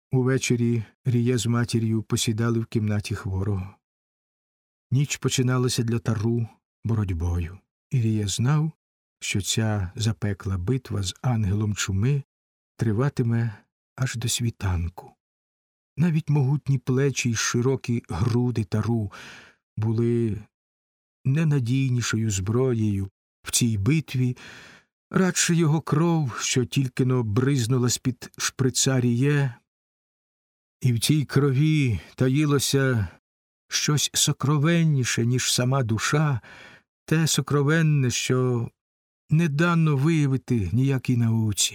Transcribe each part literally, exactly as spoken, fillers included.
Увечері Ріє з матір'ю посідали в кімнаті хворого. Ніч починалася для Тару боротьбою, і Ріє знав, що ця запекла битва з ангелом чуми триватиме аж до світанку. Навіть могутні плечі й широкі груди Тару були ненадійнішою зброєю в цій битві, радше його кров, що тільки-но бризнула з-під шприца Ріє, і в цій крові таїлося щось сокровенніше, ніж сама душа, те сокровенне, що не дано виявити ніякій науці.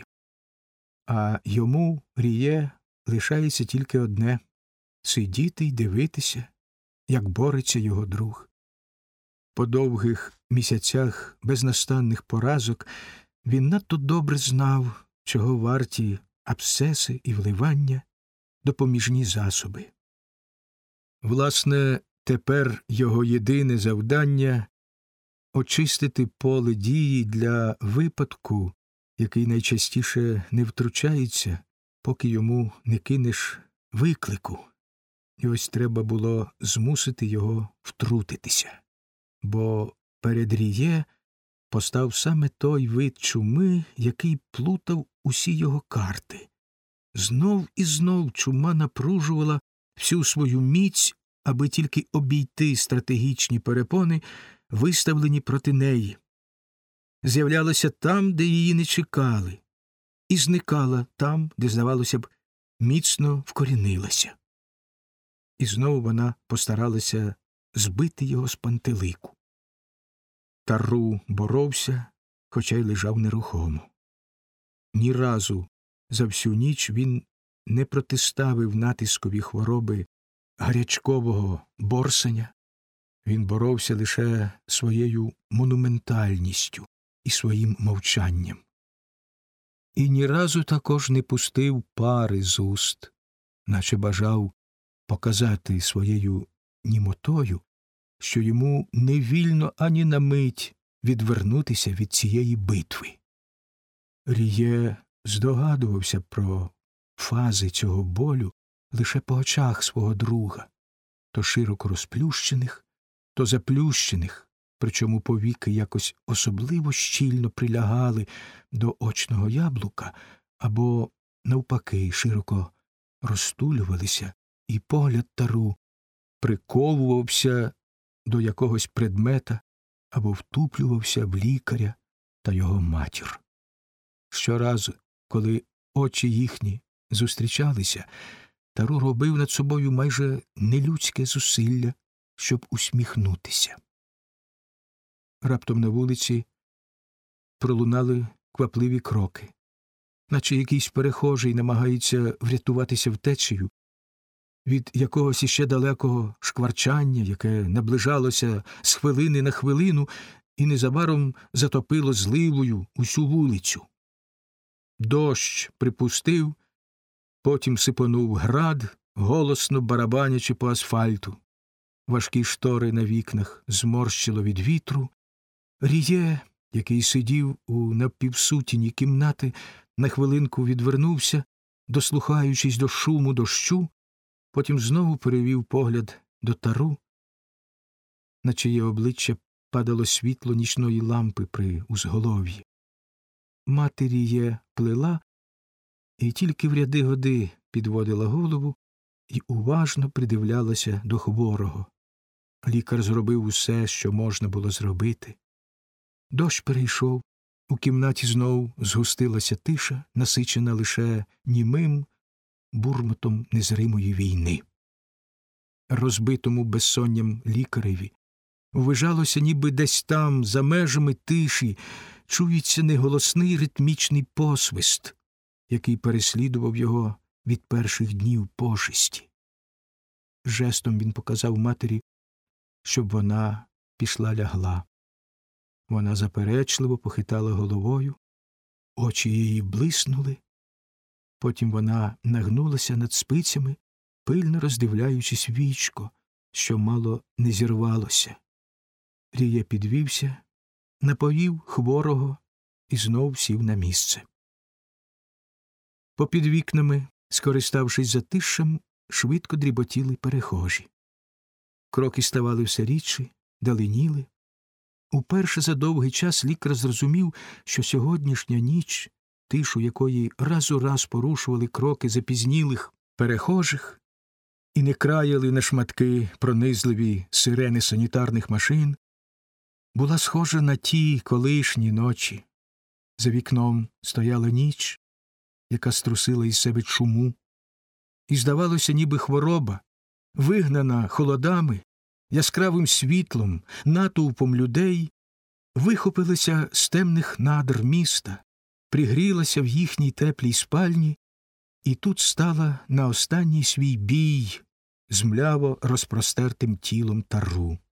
А йому, Ріє, лишається тільки одне — сидіти й дивитися, як бореться його друг. По довгих місяцях безнастанних поразок він надто добре знав, чого варті абсцеси і вливання, допоміжні засоби. Власне, тепер його єдине завдання — очистити поле дії для випадку, який найчастіше не втручається, поки йому не кинеш виклику. І ось треба було змусити його втрутитися. Бо перед Ріє постав саме той вид чуми, який плутав усі його карти. Знов і знов чума напружувала всю свою міць, аби тільки обійти стратегічні перепони, виставлені проти неї. З'являлася там, де її не чекали, і зникала там, де, здавалося б, міцно вкорінилася. І знову вона постаралася збити його з пантелику. Тару боровся, хоча й лежав нерухомо. Ні разу за всю ніч він не протиставив натискові хвороби гарячкового борсеня. Він боровся лише своєю монументальністю і своїм мовчанням. І ні разу також не пустив пари з уст, наче бажав показати своєю німотою, що йому не вільно ані на мить відвернутися від цієї битви. Ріє здогадувався про фази цього болю лише по очах свого друга, то широко розплющених, то заплющених, причому повіки якось особливо щільно прилягали до очного яблука, або, навпаки, широко розтулювалися, і погляд Тару приковувався до якогось предмета або втуплювався в лікаря та його матір. Щоразу, коли очі їхні зустрічалися, Тару робив над собою майже нелюдське зусилля, щоб усміхнутися. Раптом на вулиці пролунали квапливі кроки, наче якийсь перехожий намагається врятуватися втечею від якогось іще далекого шкварчання, яке наближалося з хвилини на хвилину і незабаром затопило зливою усю вулицю. Дощ припустив, потім сипонув град, голосно барабанячи по асфальту. Важкі штори на вікнах зморщило від вітру. Ріє, який сидів у напівсутіні кімнати, на хвилинку відвернувся, дослухаючись до шуму дощу, потім знову перевів погляд до Тару, на чиє обличчя падало світло нічної лампи при узголов'ї. Мати Ріє плела і тільки в ряди годи підводила голову і уважно придивлялася до хворого. Лікар зробив усе, що можна було зробити. Дощ перейшов, у кімнаті знов згустилася тиша, насичена лише німим бурмотом незримої війни. Розбитому безсонням лікареві ввижалося, ніби десь там, за межами тиші, чується неголосний ритмічний посвист, який переслідував його від перших днів пошесті. Жестом він показав матері, щоб вона пішла лягла. Вона заперечливо похитала головою, очі її блиснули. Потім вона нагнулася над спицями, пильно роздивляючись вічко, що мало не зірвалося. Ріє підвівся, напоїв хворого і знов сів на місце. Попід вікнами Скориставшись затишшем, швидко дріботіли перехожі. Кроки ставали все рідші, даленіли. Уперше за довгий час лікар зрозумів, що сьогоднішня ніч, тишу якої раз у раз порушували кроки запізнілих перехожих і не краяли на шматки пронизливі сирени санітарних машин, була схожа на ті колишні ночі. За вікном стояла ніч, яка струсила із себе чуму, і, здавалося, ніби хвороба, вигнана холодами, яскравим світлом, натовпом людей, вихопилася з темних надр міста, пригрілася в їхній теплій спальні і тут стала на останній свій бій з мляво розпростертим тілом Тару.